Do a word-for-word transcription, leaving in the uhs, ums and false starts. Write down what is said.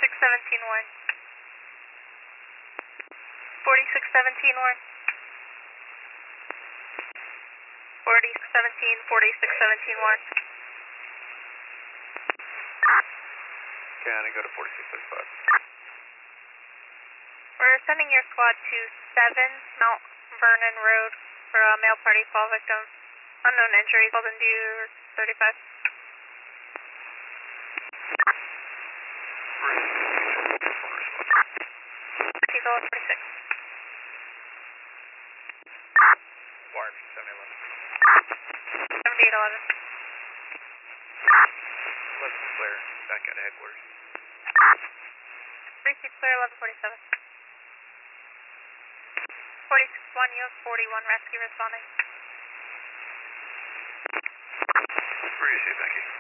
forty-six seventeen Warren. forty-six seventeen Warren. forty-six seventeen, forty-six seventeen Warren. County, go to forty-six thirty-five. We're sending your squad to seven Mount Vernon Road for a male party fall victim. Unknown injuries, called into thirty-five. He's all forty-six. Warren, seventy eleven. seventy-eight eleven. eleven clear, back at headquarters. Receive clear, eleven forty-seven. forty-six one, you have forty-one rescue responding. Receive, thank you.